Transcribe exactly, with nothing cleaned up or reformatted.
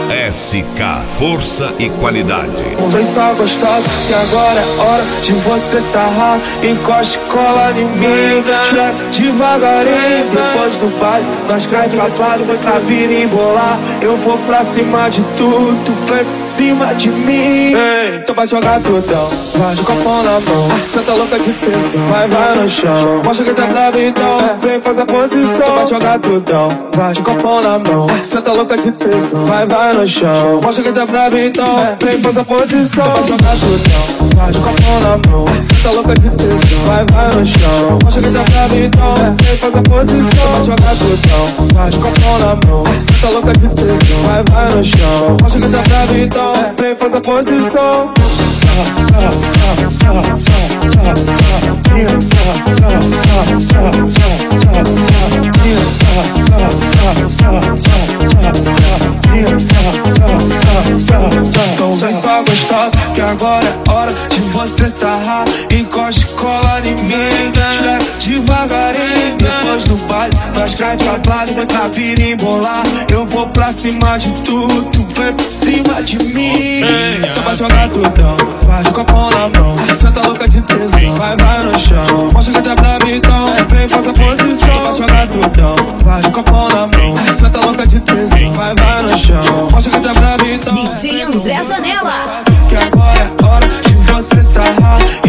S K, força e qualidade. Vem só gostosa, que agora é hora de você sarrar. Encoste e cola em mim, chega devagarinho. Depois do baile, nós cai pra plaza, vem pra pirimbolar. Eu vou pra cima de tudo, tu vem pra cima de mim. Tu vai jogar tudão, vai de copão na mão. Senta louca de pressão, vai, vai no chão. Mostra que tá bravo então, vem faz a posição. Tu vai jogar tudão, vai de copão na mão. Senta louca de pressão, vai, vai no chão. Mostra que tá bravo então, vem faz a posição. Tu vai jogar tudão, vai de copão na mão. Senta louca de pressão, vai, vai no chão. Mostra que tá bravo então, vem faz a posição. Tu vai jogar tudão, vai de copão na mão. Senta louca de pressão, vai, vai no chão. Mostra que tá bravo então, vem faz a posição. Então vem só gostosa, que agora é hora de você sarrar. Encoste e cola em mim, chega devagarinho. Depois do baile, nós cai pra plaza, vem pra pirimbolar. Eu vou pra cima de tudo, tu vem pra cima de mim. Então vai jogar tudão, vai de copão na mão. Senta louca de tesão, vai, vai no chão. Mostra que tá bravo então, vem faz a posição. Vai jogar tudão, vai de copão na mão. Senta louca de tesão, vai, vai no chão. Mostra que tá bravo então, D J André Zanella. que agora é hora de você sarrar.